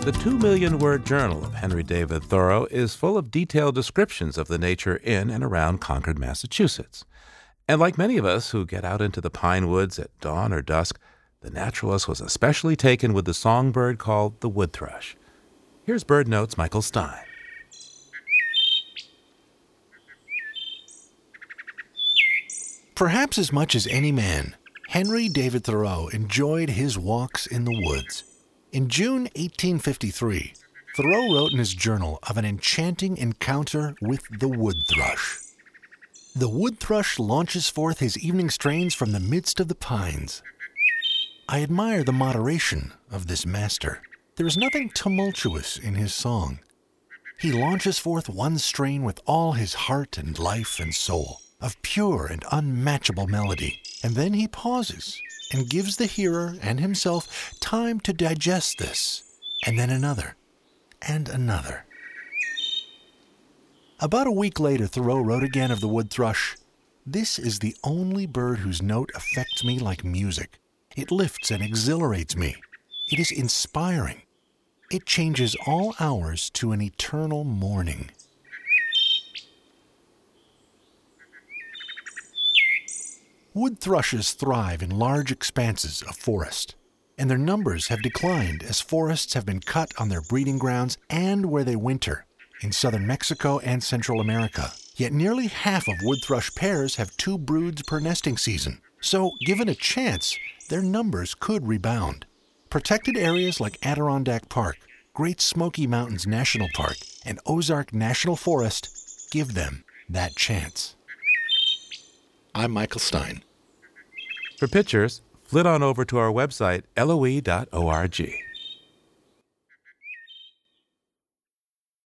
The 2 million-word journal of Henry David Thoreau is full of detailed descriptions of the nature in and around Concord, Massachusetts. And like many of us who get out into the pine woods at dawn or dusk, the naturalist was especially taken with the songbird called the wood thrush. Here's Bird Notes' Michael Stein. Perhaps as much as any man, Henry David Thoreau enjoyed his walks in the woods. In June 1853, Thoreau wrote in his journal of an enchanting encounter with the wood thrush. The wood thrush launches forth his evening strains from the midst of the pines. I admire the moderation of this master. There is nothing tumultuous in his song. He launches forth one strain with all his heart and life and soul, of pure and unmatchable melody, and then he pauses and gives the hearer and himself time to digest this, and then another, and another. About a week later, Thoreau wrote again of the wood thrush, "This is the only bird whose note affects me like music. It lifts and exhilarates me. It is inspiring. It changes all hours to an eternal morning." Wood thrushes thrive in large expanses of forest, and their numbers have declined as forests have been cut on their breeding grounds and where they winter, in southern Mexico and Central America. Yet nearly half of wood thrush pairs have 2 broods per nesting season, so given a chance, their numbers could rebound. Protected areas like Adirondack Park, Great Smoky Mountains National Park, and Ozark National Forest give them that chance. I'm Michael Stein. For pictures, flit on over to our website, loe.org.